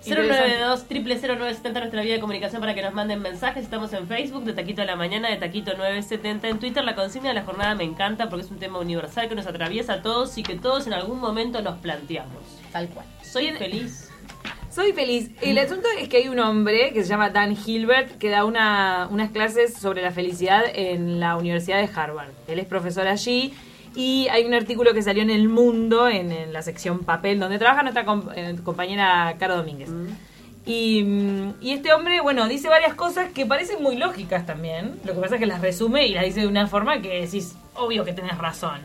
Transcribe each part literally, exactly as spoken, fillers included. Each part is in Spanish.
cero nueve dos, cero cero cero nueve siete cero nuestra vía de comunicación para que nos manden mensajes. Estamos en Facebook, de Taquito de la Mañana, de Taquito nueve setenta. En Twitter, la consigna de la jornada me encanta porque es un tema universal que nos atraviesa a todos y que todos en algún momento nos planteamos. Tal cual. Soy feliz. Soy feliz. El asunto es que hay un hombre que se llama Dan Gilbert que da una, unas clases sobre la felicidad en la Universidad de Harvard. Él es profesor allí y hay un artículo que salió en El Mundo, en, en la sección papel, donde trabaja nuestra comp- eh, compañera Caro Domínguez. Mm. Y, y este hombre, bueno, dice varias cosas que parecen muy lógicas también. Lo que pasa es que las resume y las dice de una forma que decís, obvio que tenés razón.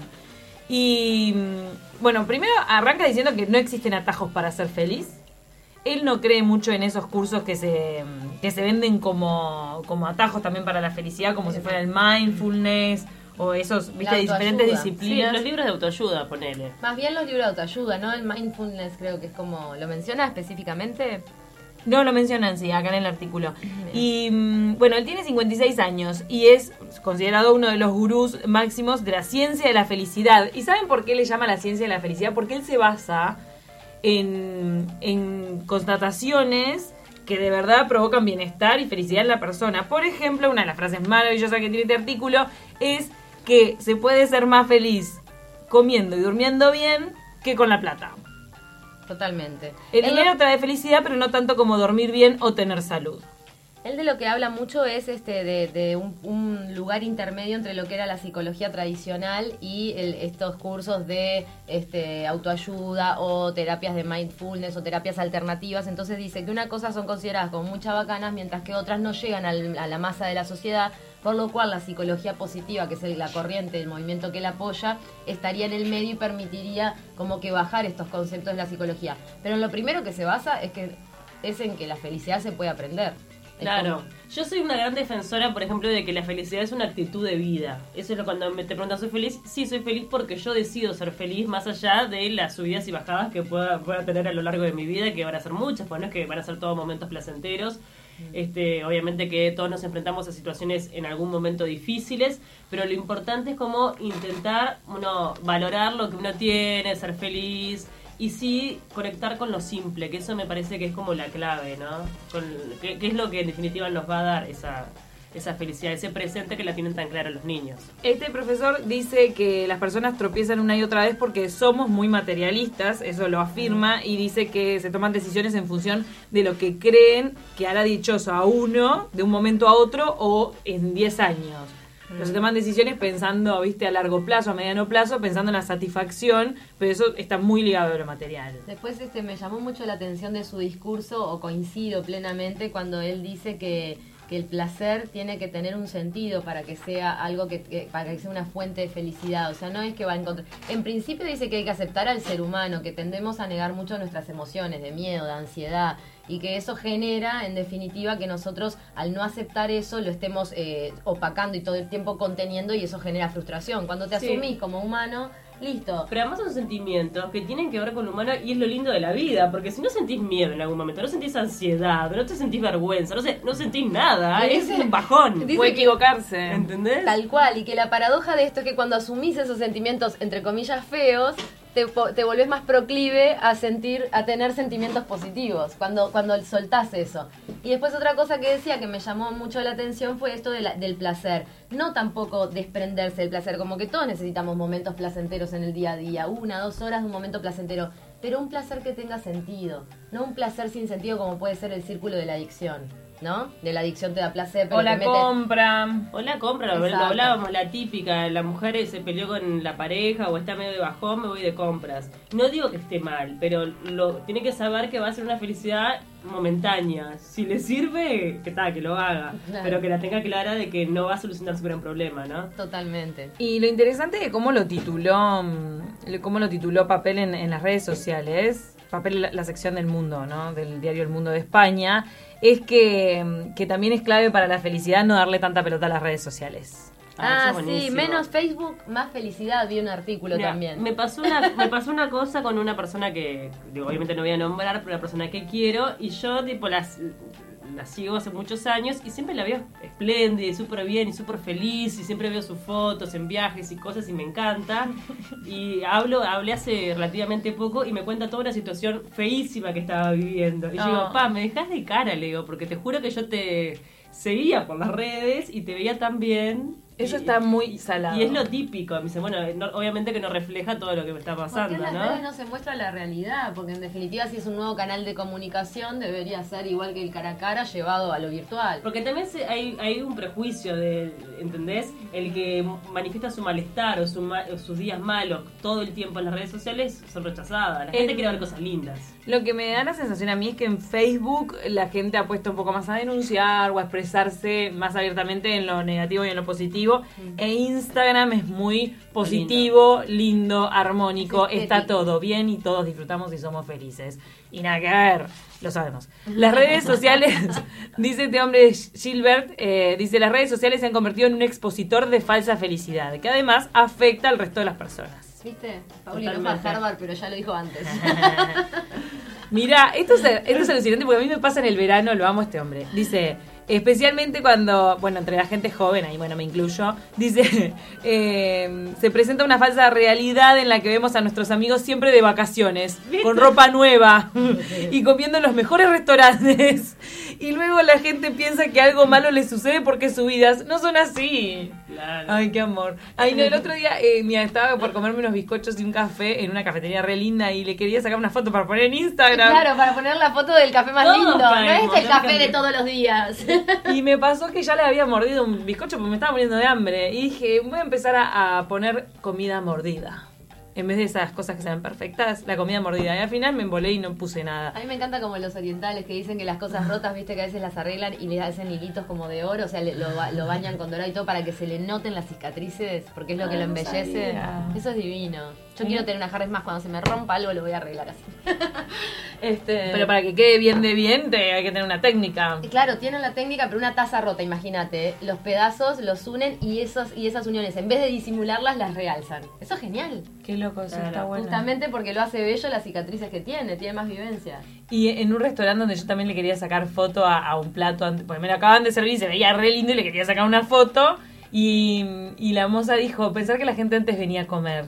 Y bueno, primero arranca diciendo que no existen atajos para ser feliz. Él no cree mucho en esos cursos que se, que se venden como, como atajos también para la felicidad, como si fuera el mindfulness o esos, viste, diferentes disciplinas. Sí, los libros de autoayuda, ponele. Más bien los libros de autoayuda, ¿no? El mindfulness creo que es como... ¿Lo menciona específicamente? No, lo mencionan, sí, acá en el artículo. Y bueno, él tiene cincuenta y seis años y es considerado uno de los gurús máximos de la ciencia de la felicidad. ¿Y saben por qué le llama la ciencia de la felicidad? Porque él se basa... En, en constataciones que de verdad provocan bienestar y felicidad en la persona. Por ejemplo, una de las frases maravillosas que tiene este artículo es que se puede ser más feliz comiendo y durmiendo bien que con la plata. Totalmente. El dinero trae felicidad, pero no tanto como dormir bien o tener salud. Él de lo que habla mucho es este de, de un, un lugar intermedio entre lo que era la psicología tradicional y el, estos cursos de este, autoayuda o terapias de mindfulness o terapias alternativas. Entonces dice que una cosa son consideradas como muy chabacanas, mientras que otras no llegan al, a la masa de la sociedad, por lo cual la psicología positiva, que es el, la corriente, el movimiento que la apoya, estaría en el medio y permitiría como que bajar estos conceptos de la psicología. Pero en lo primero que se basa es, que, es en que la felicidad se puede aprender. Claro, yo soy una gran defensora, por ejemplo, de que la felicidad es una actitud de vida. Eso es lo cuando me te preguntan, ¿soy feliz? Sí, soy feliz porque yo decido ser feliz más allá de las subidas y bajadas que pueda, pueda tener a lo largo de mi vida, que van a ser muchas, pues no es que van a ser todos momentos placenteros. Este, obviamente que todos nos enfrentamos a situaciones en algún momento difíciles, pero lo importante es como intentar uno valorar lo que uno tiene, ser feliz. Y sí, conectar con lo simple, que eso me parece que es como la clave, ¿no? Con, que, que es lo que en definitiva nos va a dar esa, esa felicidad, ese presente que la tienen tan clara los niños. Este profesor dice que las personas tropiezan una y otra vez porque somos muy materialistas, eso lo afirma, y dice que se toman decisiones en función de lo que creen que hará dichoso a uno de un momento a otro o en diez años. Pero se toman decisiones pensando, viste, a largo plazo, a mediano plazo, pensando en la satisfacción, pero eso está muy ligado a lo material. Después este me llamó mucho la atención de su discurso, o coincido plenamente, cuando él dice que, que el placer tiene que tener un sentido para que sea algo que, que para que sea una fuente de felicidad. O sea, no es que va a encontrar... En principio dice que hay que aceptar al ser humano, que tendemos a negar mucho nuestras emociones de miedo, de ansiedad, y que eso genera, en definitiva, que nosotros, al no aceptar eso, lo estemos eh, opacando y todo el tiempo conteniendo, y eso genera frustración. Cuando te asumís sí. como humano, listo. Pero además son sentimientos que tienen que ver con lo humano y es lo lindo de la vida, porque si no sentís miedo en algún momento, no sentís ansiedad, no te sentís vergüenza, no, sé, no sentís nada, es un bajón. Puede equivocarse. ¿Entendés? Tal cual, y que la paradoja de esto es que cuando asumís esos sentimientos, entre comillas, feos, te, te volvés más proclive a sentir, a tener sentimientos positivos cuando, cuando soltás eso. Y después otra cosa que decía que me llamó mucho la atención fue esto de la, del placer. No tampoco desprenderse del placer, como que todos necesitamos momentos placenteros en el día a día, una, dos horas de un momento placentero, pero un placer que tenga sentido, no un placer sin sentido como puede ser el círculo de la adicción, ¿no? De la adicción te da placer, pero o la te mete... compra. O la compra, lo, lo hablábamos, la típica, la mujer se peleó con la pareja o está medio de bajón, me voy de compras. No digo que esté mal, pero lo tiene que saber que va a ser una felicidad momentánea. Si le sirve, que tal, que lo haga, claro. Pero que la tenga clara de que no va a solucionar su gran problema, ¿no? Totalmente. Y lo interesante es cómo lo tituló, cómo lo tituló Papel en, en las redes sociales, Papel, la sección del Mundo, ¿no? Del diario El Mundo de España, es que, que también es clave para la felicidad no darle tanta pelota a las redes sociales. Ah, ah sí, menos Facebook, más felicidad, vi un artículo Mira, también. Me pasó una me pasó una cosa con una persona que, digo, obviamente no voy a nombrar, pero una persona que quiero, y yo tipo las la sigo hace muchos años y siempre la veo espléndida y súper bien y súper feliz y siempre veo sus fotos en viajes y cosas y me encanta. Y hablo, hablé hace relativamente poco y me cuenta toda una situación feísima que estaba viviendo. Y yo Oh. digo, pa, me dejás de cara, le digo, porque te juro que yo te seguía por las redes y te veía tan bien. Eso Y- está muy salado. Y es lo típico. Me dice, bueno, no- obviamente que no refleja todo lo que me está pasando, Porque en las ¿no? redes no se muestra la realidad, porque en definitiva si es un nuevo canal de comunicación debería ser igual que el cara a cara llevado a lo virtual. Porque también se- hay, hay un prejuicio de, ¿entendés? El que manifiesta su malestar o, su ma- o sus días malos todo el tiempo en las redes sociales son rechazadas. La gente En- quiere ver cosas lindas. Lo que me da la sensación a mí es que en Facebook la gente ha puesto un poco más a denunciar o a expresarse más abiertamente en lo negativo y en lo positivo. E Instagram es muy positivo, lindo, armónico, Es está estético. todo bien y todos disfrutamos y somos felices. Y nada que ver, lo sabemos. Las redes sociales, dice este hombre Gilbert, eh, dice, las redes sociales se han convertido en un expositor de falsa felicidad, que además afecta al resto de las personas. ¿Viste? Pauli no fue a Totalmente. Harvard, pero ya lo dijo antes. Mira, esto es, esto es alucinante porque a mí me pasa en el verano, lo amo a este hombre. Dice, especialmente cuando, bueno, entre la gente joven, ahí bueno, me incluyo, dice, eh, se presenta una falsa realidad en la que vemos a nuestros amigos siempre de vacaciones, con ropa nueva y comiendo en los mejores restaurantes. Y luego la gente piensa que algo malo le sucede porque sus vidas no son así. Claro. Ay, qué amor. Ay, no, el otro día, eh, mira, estaba por comerme unos bizcochos y un café en una cafetería re linda y le quería sacar una foto para poner en Instagram. Claro, para poner la foto del café más Todos lindo. No para es el poner café café. de todos los días. Y me pasó que ya le había mordido un bizcocho porque me estaba muriendo de hambre. Y dije, voy a empezar a, a poner comida mordida. En vez de esas cosas que se ven perfectas, la comida mordida. Y al final me embolé y no puse nada. A mí me encanta como los orientales que dicen que las cosas rotas, viste, que a veces las arreglan y le hacen hilitos como de oro, o sea, le- lo, ba- lo bañan con dorado y todo para que se le noten las cicatrices, porque es lo que Ah, lo no embellece. sabía. Eso es divino. Yo Mira. quiero tener una Harris más, cuando se me rompa algo lo voy a arreglar así. este, Pero para que quede bien de bien, te, hay que tener una técnica. Y Claro, tienen la técnica, pero una taza rota, imagínate. ¿eh? Los pedazos los unen y esos y esas uniones, en vez de disimularlas, las realzan. Eso es genial. Qué loco, eso Claro. está bueno. Justamente porque lo hace bello las cicatrices que tiene, tiene más vivencia. Y en un restaurante donde yo también le quería sacar foto a, a un plato, antes, porque me lo acaban de servir y se veía re lindo y le quería sacar una foto. Y, y la moza dijo, pensar que la gente antes venía a comer.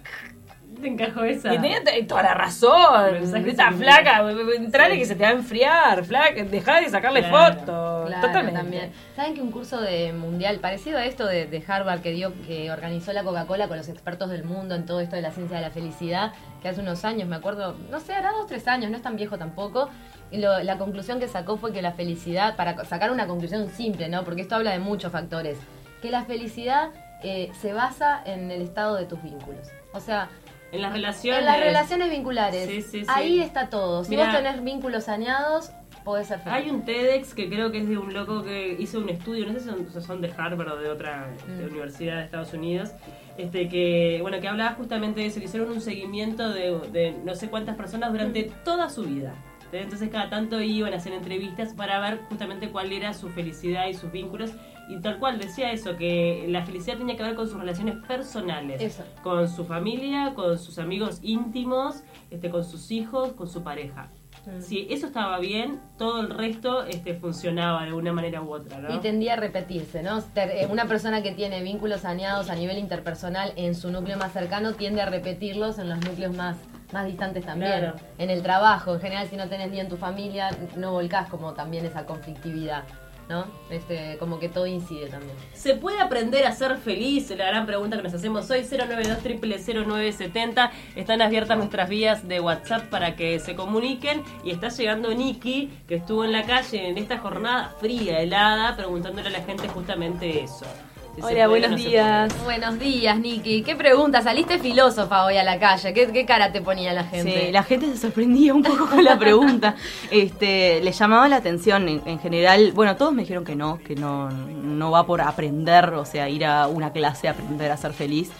Te encajó esa. Y tenía t- toda la razón. Mensaje Esta subliminal. flaca, entrale Sí. que se te va a enfriar, flaca, dejá de sacarle Claro. fotos. Claro, Totalmente. también. ¿Saben que un curso de mundial, parecido a esto de, de Harvard que dio, que organizó la Coca-Cola con los expertos del mundo en todo esto de la ciencia de la felicidad, que hace unos años, me acuerdo, no sé, hará dos, tres años, no es tan viejo tampoco, y lo- la conclusión que sacó fue que la felicidad, para co- sacar una conclusión simple, ¿no? Porque esto habla de muchos factores, que la felicidad eh, se basa en el estado de tus vínculos. O sea, En las relaciones. en las relaciones vinculares, Sí, sí, sí. ahí está todo. Si Mirá. vos tenés vínculos saneados, podés ser feliz. Hay un TEDx que creo que es de un loco que hizo un estudio, no sé si son, son de Harvard o de otra este, Mm. universidad de Estados Unidos, este que bueno que hablaba justamente de eso, que hicieron un seguimiento de, de no sé cuántas personas durante toda su vida. Entonces cada tanto iban a hacer entrevistas para ver justamente cuál era su felicidad y sus vínculos. Y tal cual decía eso, que la felicidad tenía que ver con sus relaciones personales. Eso. Con su familia, con sus amigos íntimos, este, con sus hijos, con su pareja. Mm. Si eso estaba bien, todo el resto este, funcionaba de alguna manera u otra, ¿no? Y tendía a repetirse, ¿no? Ter- eh, Una persona que tiene vínculos saneados a nivel interpersonal en su núcleo más cercano tiende a repetirlos en los núcleos más, más distantes también. Claro. En el trabajo, en general, si no tenés ni en tu familia, no volcás como también esa conflictividad, ¿no? Este, como que todo incide también. ¿Se puede aprender a ser feliz? La gran pregunta que nos hacemos hoy, cero nueve dos cero cero cero nueve siete cero. Están abiertas nuestras vías de WhatsApp para que se comuniquen. Y está llegando Nikki, que estuvo en la calle en esta jornada fría, helada, preguntándole a la gente justamente eso. Si se Hola, puede o buenos no se días. Buenos días, Nikki. ¿Qué pregunta? Saliste filósofa hoy a la calle. ¿Qué, qué cara te ponía la gente? Sí, la gente se sorprendía un poco con la pregunta. Este, le llamaba la atención en, en general. Bueno, todos me dijeron que no, que no, no va por aprender, o sea, ir a una clase a aprender a ser feliz.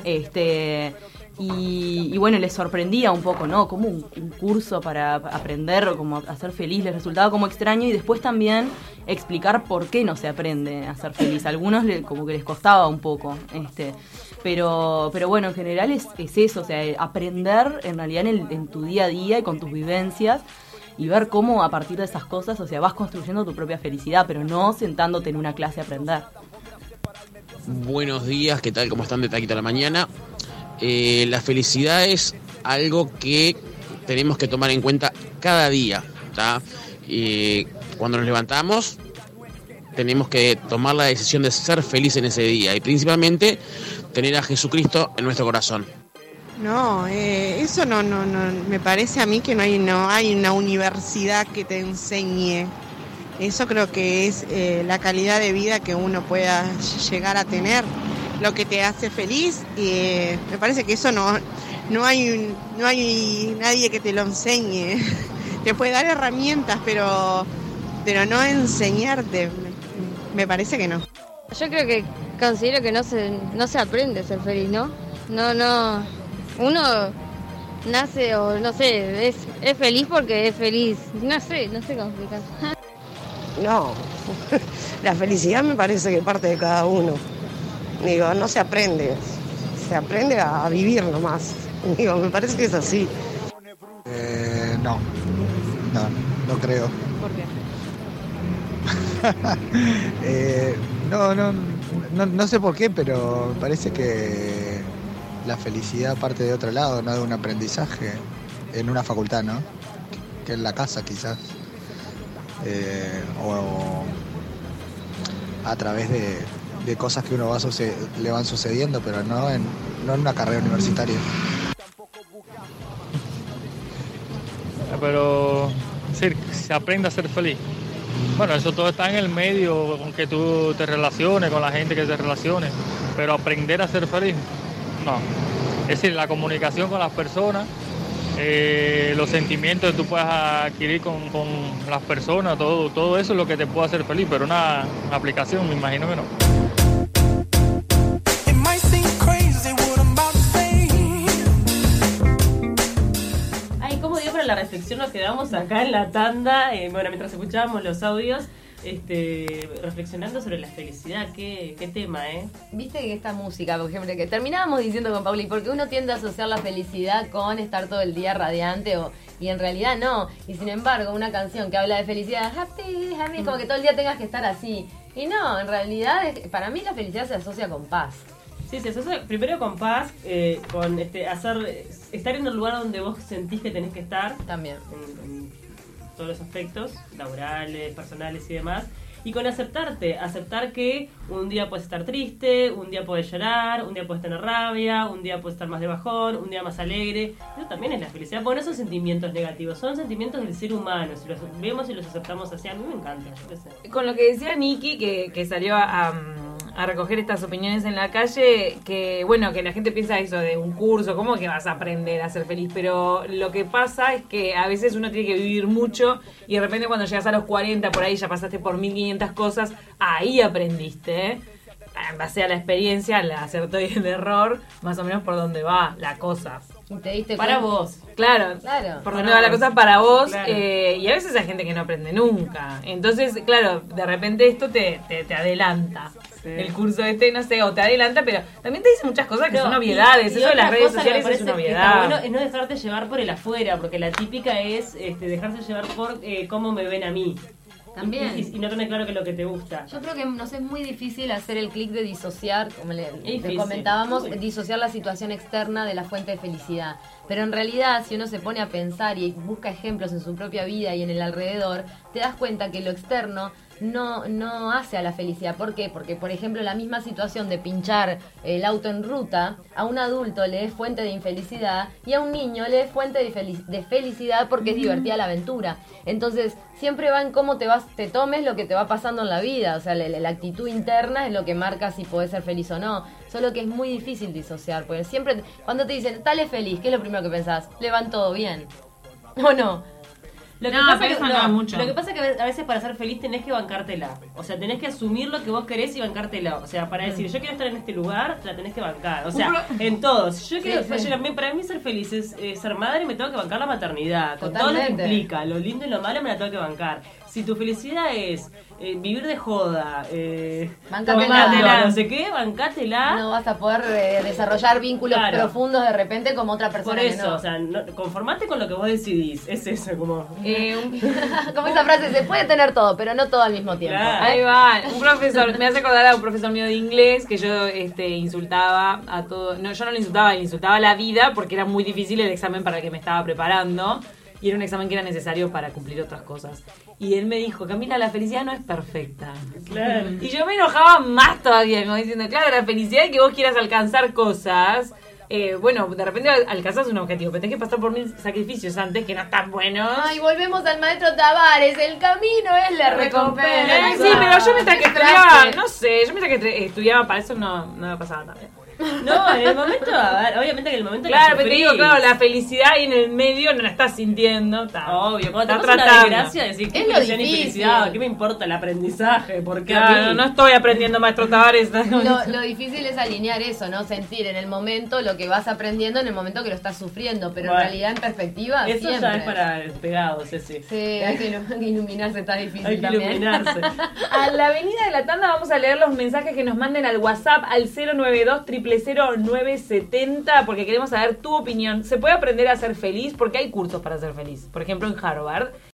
Este, y, y bueno, les sorprendía un poco, ¿no? Como un, un curso para aprender como a ser feliz les resultaba como extraño, y después también explicar por qué no se aprende a ser feliz. A algunos le, como que les costaba un poco, este, pero, pero bueno, en general es, es eso, o sea, aprender en realidad en, el, en tu día a día y con tus vivencias. y ver cómo a partir de esas cosas, o sea, vas construyendo tu propia felicidad, pero no sentándote en una clase a aprender. Buenos días, ¿qué tal? ¿Cómo están de Taquito a la Mañana? Eh, la felicidad es algo que tenemos que tomar en cuenta cada día, ¿tá? Eh, cuando nos levantamos, tenemos que tomar la decisión de ser feliz en ese día y principalmente tener a Jesucristo en nuestro corazón. No, eh, eso no, no, no, me parece a mí que no hay, no hay una universidad que te enseñe. Eso creo que es eh, la calidad de vida que uno pueda llegar a tener, lo que te hace feliz. Y eh, me parece que eso no, no hay, un, no hay nadie que te lo enseñe. Te puede dar herramientas, pero, pero no enseñarte. Me, me parece que no. Yo creo que considero que no se, no se aprende a ser feliz, ¿no? No, no. Uno nace o no sé, es, es feliz porque es feliz. No sé, no sé cómo explicar. No, la felicidad me parece que parte de cada uno. Digo, no se aprende, se aprende a vivir nomás. Digo, me parece que es así. Eh, no, no, no creo. ¿Por qué? eh, no, no, no, no sé por qué, pero me parece que la felicidad parte de otro lado, no de un aprendizaje en una facultad, ¿no? Que en la casa quizás. Eh, o, o a través de, de cosas que uno va suce- le van sucediendo, pero no en, no en una carrera universitaria. Pero sí, se aprende a ser feliz. Bueno, eso todo está en el medio, con que tú te relaciones con la gente que te relacione, pero aprender a ser feliz, no. Es decir, la comunicación con las personas, eh, los sentimientos que tú puedas adquirir con, con las personas, todo, todo eso es lo que te puede hacer feliz, pero una aplicación me imagino que no. Ay, ¿cómo dio para la reflexión? Nos quedamos acá en la tanda, eh, bueno, mientras escuchábamos los audios, este, reflexionando sobre la felicidad. Qué, qué tema, ¿eh? Viste que esta música, por ejemplo, que terminábamos diciendo con Pauli, porque uno tiende a asociar la felicidad con estar todo el día radiante o, y en realidad no. Y sin embargo, una canción que habla de felicidad, happy, happy, como que todo el día tengas que estar así. Y no, en realidad, para mí la felicidad se asocia con paz. Sí, se asocia primero con paz, eh, con este, hacer, estar en el lugar donde vos sentís que tenés que estar. También. En, en todos los aspectos, laborales, personales y demás. Y con aceptarte, aceptar que un día puedes estar triste, un día puedes llorar, un día puedes tener rabia, un día puedes estar más de bajón, un día más alegre. Eso también es la felicidad, porque no son sentimientos negativos, son sentimientos del ser humano. Si los vemos y los aceptamos así, a mí me encanta. Yo qué sé. Con lo que decía Nikki, que, que salió a, a recoger estas opiniones en la calle, que bueno, que la gente piensa eso de un curso, ¿cómo que vas a aprender a ser feliz? Pero lo que pasa es que a veces uno tiene que vivir mucho y de repente cuando llegas a los cuarenta, por ahí ya pasaste por mil quinientas cosas, ahí aprendiste, ¿eh? En base a la experiencia, el acierto y el error, más o menos por dónde va la cosa. Y te diste Para cuenta. vos. Claro, Claro. por Para dónde va la vos. cosa para vos, Claro. eh, y a veces hay gente que no aprende nunca. Entonces, claro, de repente esto te, te, te adelanta. Sí. El curso este, no sé, o te adelanta, pero también te dice muchas cosas que No, son obviedades. y- y Eso de otra las redes cosa que me sociales es parece una que obviedad. está bueno es no dejarte llevar por el afuera, porque la típica es este, dejarse llevar por eh, cómo me ven a mí. También. Y, y- y no tener claro que es lo que te gusta. Yo creo que nos es muy difícil hacer el clic de disociar, como le, le difícil. comentábamos, Uy. disociar la situación externa de la fuente de felicidad. Pero en realidad, si uno se pone a pensar y busca ejemplos en su propia vida y en el alrededor, te das cuenta que lo externo no, no hace a la felicidad. ¿Por qué? Porque, por ejemplo, la misma situación de pinchar el auto en ruta, a un adulto le es fuente de infelicidad y a un niño le es fuente de, felic- de felicidad porque es divertida la aventura. Entonces, siempre va en cómo te vas, te tomes lo que te va pasando en la vida. O sea, la, la actitud interna es lo que marca si podés ser feliz o no. Solo que es muy difícil disociar, porque siempre, cuando te dicen, tal es feliz, ¿qué es lo primero que pensás? Le van todo bien. ¿O no? Lo que, No, pasa pero que, eso no es mucho. lo que pasa es que a veces para ser feliz tenés que bancártela. O sea, tenés que asumir lo que vos querés y bancártela. O sea, para decir, yo quiero estar en este lugar, la tenés que bancar. O sea, en todos. Si yo quiero, Sí, sí. yo- para mí ser feliz es eh, ser madre, me tengo que bancar la maternidad. Con todo lo que Totalmente. implica, lo lindo y lo malo me la tengo que bancar. Si tu felicidad es eh, vivir de joda, eh, Bancátela. tomártela, no sé qué, bancátela. No vas a poder eh, desarrollar vínculos Claro. profundos de repente como otra persona Por que eso, no. o sea, no, conformate con lo que vos decidís. Es eso, como. Y Eh, un... Como esa frase, se puede tener todo, pero no todo al mismo tiempo. Claro. Ahí va, un profesor, me hace acordar a un profesor mío de inglés que yo este, insultaba a todo, no, yo no lo insultaba, le insultaba a la vida porque era muy difícil el examen para el que me estaba preparando y era un examen que era necesario para cumplir otras cosas. Y él me dijo, Camila, la felicidad no es perfecta. Claro. Y yo me enojaba más todavía, como diciendo, claro, la felicidad es que vos quieras alcanzar cosas. Eh, bueno, de repente alcanzas un objetivo, pero tenés que pasar por mil sacrificios antes que no están buenos. Ay, volvemos al maestro Tavares, el camino es la recompensa. Eh, sí, pero yo mientras que estudiaba, no sé, yo mientras que estudiaba para eso no, no me pasaba tan bien. No, en el momento, a ver, obviamente que en el momento Claro, la pero te digo, sufrís. claro, la felicidad ahí en el medio no la estás sintiendo. Está, Obvio, cuando está te pasa una tratando. desgracia, decís, ¿qué Es lo felicidad ni difícil. felicidad? ¿Qué me importa el aprendizaje? ¿Por qué a Claro, mí? no estoy aprendiendo, maestro Tavares. Lo, lo difícil es alinear eso, ¿no? Sentir en el momento lo que vas aprendiendo en el momento que lo estás sufriendo, pero Bueno. en realidad en perspectiva Eso siempre. ya es para pegados, ese. Sí, hay que, ilu- hay que iluminarse, está difícil Hay que también. iluminarse. A la avenida de la tanda vamos a leer los mensajes que nos manden al WhatsApp al cero nueve dos, cero cero cero, nueve setenta porque queremos saber tu opinión. ¿Se puede aprender a ser feliz? Porque hay cursos para ser feliz. Por ejemplo, en Harvard